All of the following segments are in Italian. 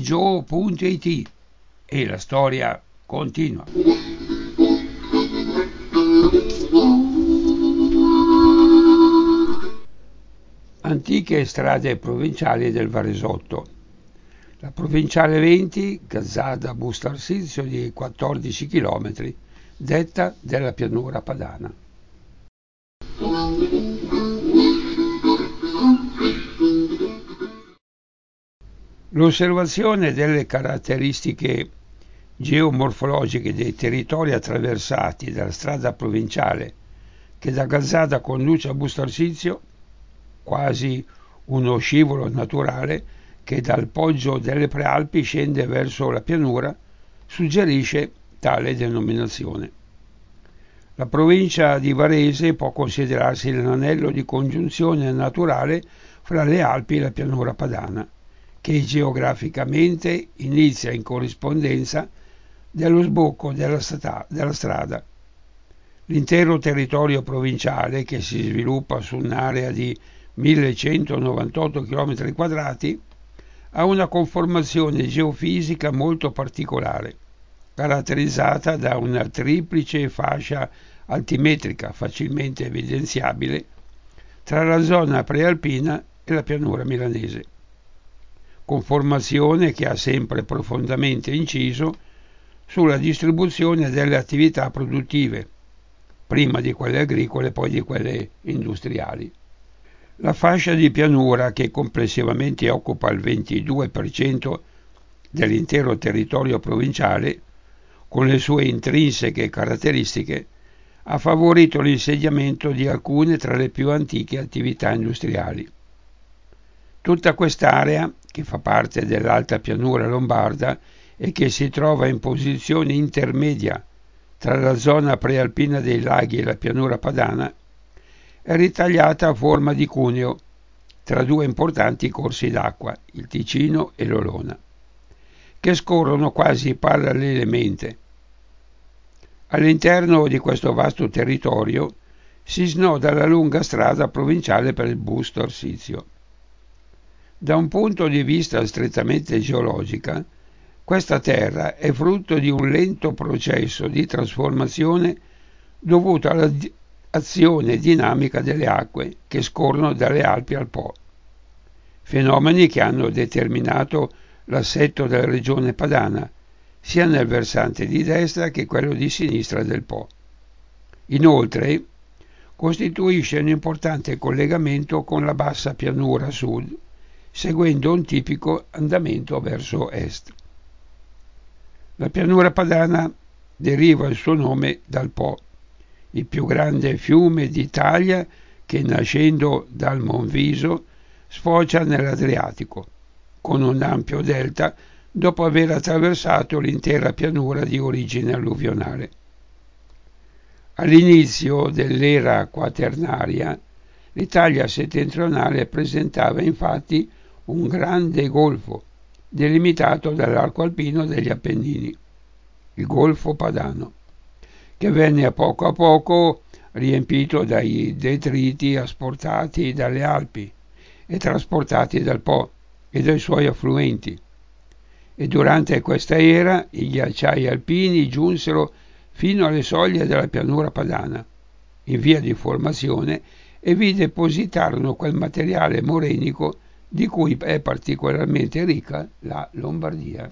redijo.it e la storia continua. Antiche strade provinciali del Varesotto. La provinciale 20, Gazzada Busto-Arsizio di 14 km, detta della pianura padana. L'osservazione delle caratteristiche geomorfologiche dei territori attraversati dalla strada provinciale che da Gazzada conduce a Busto Arsizio, quasi uno scivolo naturale che dal poggio delle Prealpi scende verso la pianura, suggerisce tale denominazione. La provincia di Varese può considerarsi l'anello di congiunzione naturale fra le Alpi e la pianura padana, che geograficamente inizia in corrispondenza dello sbocco della strada. L'intero territorio provinciale, che si sviluppa su un'area di 1198 km², ha una conformazione geofisica molto particolare, caratterizzata da una triplice fascia altimetrica facilmente evidenziabile tra la zona prealpina e la pianura milanese. Conformazione che ha sempre profondamente inciso sulla distribuzione delle attività produttive, prima di quelle agricole, poi di quelle industriali. La fascia di pianura, che complessivamente occupa il 22% dell'intero territorio provinciale, con le sue intrinseche caratteristiche, ha favorito l'insediamento di alcune tra le più antiche attività industriali. Tutta quest'area, che fa parte dell'alta pianura lombarda e che si trova in posizione intermedia tra la zona prealpina dei laghi e la pianura padana, è ritagliata a forma di cuneo tra due importanti corsi d'acqua, il Ticino e l'Olona, che scorrono quasi parallelamente. All'interno di questo vasto territorio si snoda la lunga strada provinciale per il Busto Arsizio. Da un punto di vista strettamente geologico, questa terra è frutto di un lento processo di trasformazione dovuto all'azione dinamica delle acque che scorrono dalle Alpi al Po, fenomeni che hanno determinato l'assetto della regione padana, sia nel versante di destra che quello di sinistra del Po. Inoltre, costituisce un importante collegamento con la bassa pianura sud, seguendo un tipico andamento verso est. La pianura padana deriva il suo nome dal Po, il più grande fiume d'Italia che, nascendo dal Monviso, sfocia nell'Adriatico, con un ampio delta dopo aver attraversato l'intera pianura di origine alluvionale. All'inizio dell'era quaternaria, l'Italia settentrionale presentava infatti un grande golfo, delimitato dall'arco alpino degli Appennini, il Golfo Padano, che venne a poco riempito dai detriti asportati dalle Alpi e trasportati dal Po e dai suoi affluenti. E durante questa era i ghiacciai alpini giunsero fino alle soglie della pianura padana, in via di formazione, e vi depositarono quel materiale morenico di cui è particolarmente ricca la Lombardia.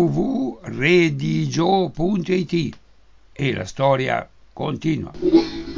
www.redijo.it e la storia continua.